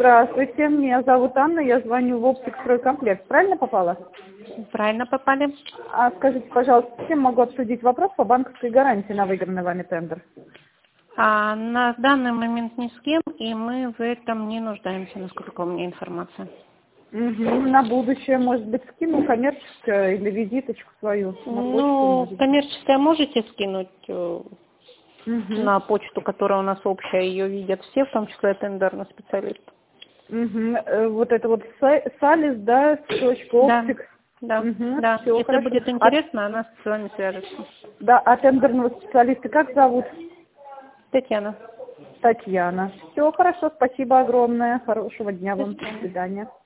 Здравствуйте, меня зовут Анна, я звоню в Оптик-стройкомплект. Правильно попала? Правильно попали. А скажите, пожалуйста, с кем могу обсудить вопрос по банковской гарантии на выигранный вами тендер? На данный момент ни с кем, и мы в этом не нуждаемся, насколько у меня информация. На будущее, может быть, скину коммерческое или визиточку свою на почту. Коммерческое можете скинуть на почту, которая у нас общая, ее видят все, в том числе тендерный специалист. Вот это вот Салис, да, .оптик. Да. Всё, Если хорошо. будет интересно, она с вами свяжется. Да, а тендерного специалиста как зовут? Татьяна. Татьяна. Все, хорошо, спасибо огромное. Хорошего дня вам. До свидания.